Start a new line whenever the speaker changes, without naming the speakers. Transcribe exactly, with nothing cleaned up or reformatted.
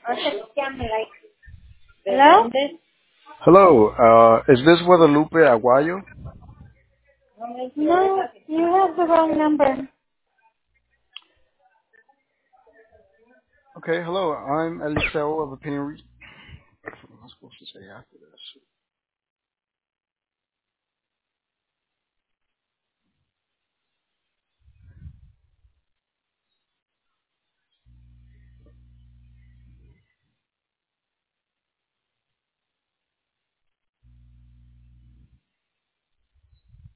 Hello?
Hello, uh, is this Guadalupe Aguayo?
No, you have the wrong number.
Okay, hello, I'm Eliseo of Opinion Re- What am I supposed to say after this?